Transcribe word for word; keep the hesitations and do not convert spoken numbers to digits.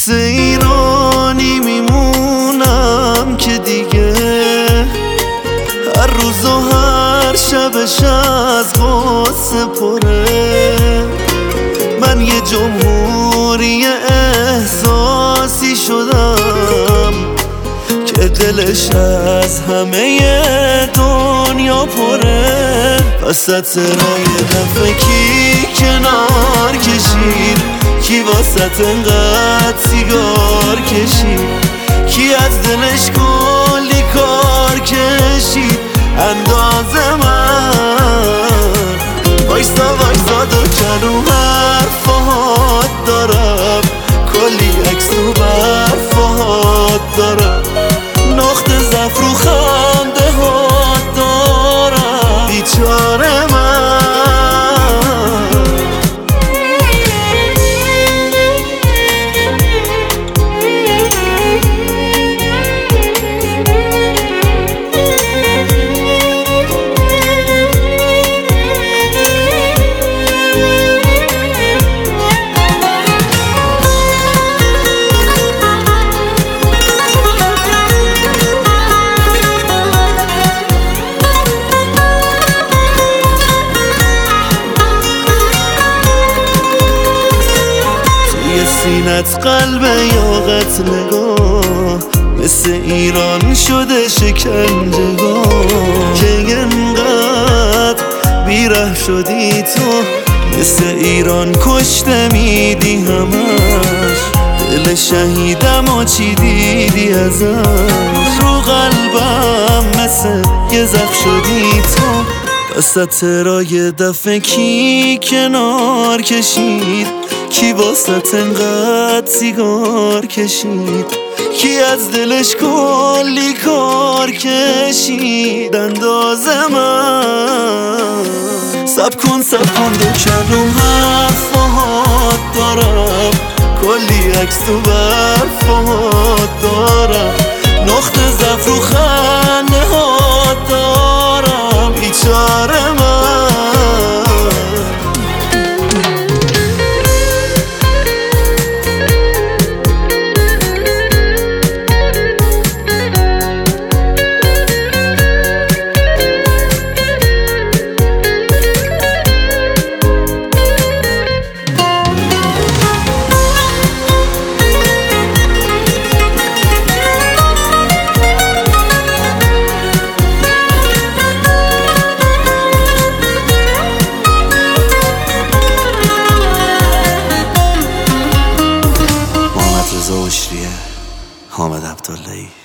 مثل ایرانی میمونم که دیگه هر روز و هر شبش از غصه پره. من یه جمهوری احساسی شدم که دلش از همه دنیا پره. وسط رای دفعه کی کنار کشید، کی واسط انقدر سیگار کشید، کی از دلش کلی کار کشید اندازه من. وایستا وایستا دو کلو حرفات دارم، کلی عکس و برفات دارم، نقطه ضعف رو خنده هات دارم. بیچاره من سینت قلب یاقت نگاه، مثل ایران شده شکنجهگاه. که انقدر بیره شدی تو، مثل ایران کشته میدی همش. دل شهیدم و چی دیدی ازش، رو قلبم مثل یه زخم شدی تو. وسط رای دفعه کی کنار کشید، کی واسط انقدر سیگار کشید، کی از دلش کلی کار کشید اندازه من. سب کن سب کن دو کلو حرفات دارم، کلی عکس تو برفات دارم، نقطه ضعف رو خنده هات دارم. بیچاره من حامد عبداللهی.